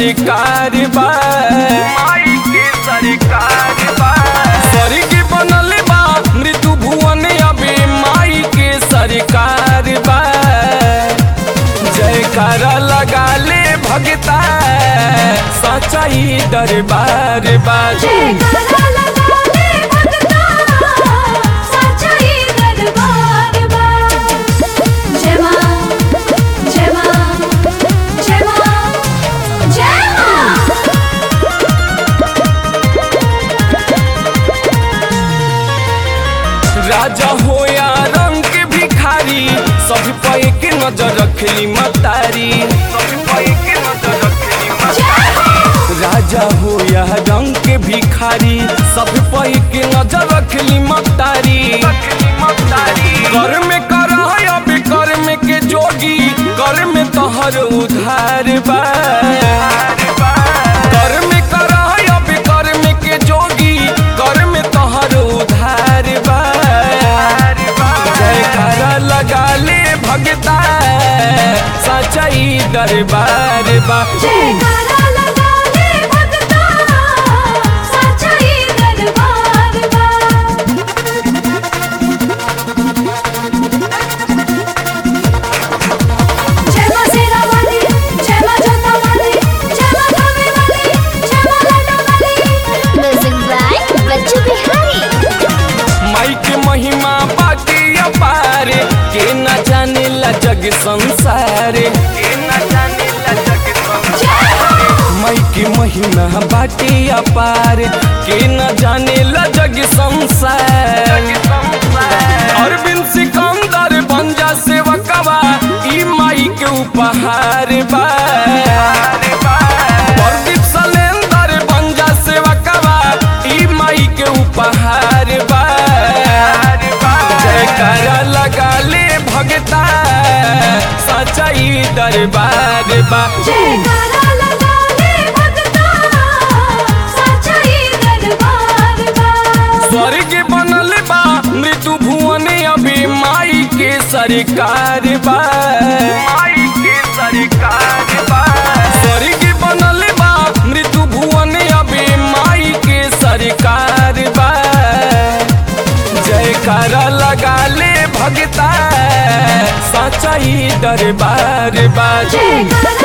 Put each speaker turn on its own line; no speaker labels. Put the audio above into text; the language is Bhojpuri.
सरकार बा,
माई के सरकार बा।
स्वर्ग बनल बा मृत्यु भुवन अभी माई के सरकार बा। जयकारा लगा ले भगता सच्चाई दरबार बा।
जयकारा लगा ले भगता सच्चाई दरबार बा। जय मां जय मां जय मां जय मां।
राजा हो या रंग के भिखारी सब पे एक नजर रखली मतारी।
सब पे के नजर रखली मतारी।
राजा हो या रंग के भिखारी सब पे एक नजर रखली मतारी।
रखली मतारी।
कर में कर अब कर में के जोगी कर में तोहर उधार बा। कर में कर अब कर में के जोगी कर में तोहर उधार बा। जयकारा लगा ले भगता सच्चाई दरबार बा।
जयकारा लगा ले भगता सच्चाई दरबार बा। जय मां शेरा वाली जय मां जोता वाली जय मां धामे वाली जय मां लाडो वाली। Music by Bachchu Bihari.
माई के महिमा बाटी अपार के न जाने ला जग संसार।
के न जाने ला जग संसार।
जय हो
माई के महिमा बाटी अपार के न जाने ला जग संसार।
जग संसार।
अरविंद सिकंदर बन जा सेवकवा ई माई के उपहार बा। प्रदीप सलेंदर बन जा सेवकवा ई माई के उपहार बा। जयकारा लगा ले भगता सच्चाई दरबार बा।
जयकारा लगा ले भगता सच्चाई दरबार बा।
स्वर्ग बनल बा मृत्यु भुवन अभी माई के सरकार बा।
माई के सरकार बा।
स्वर्ग बनल बा मृत्यु भुवन अभी माई के सरकार बा। जयकारा लगा ले भगता सच्चाई दरबार बा।
जयकारा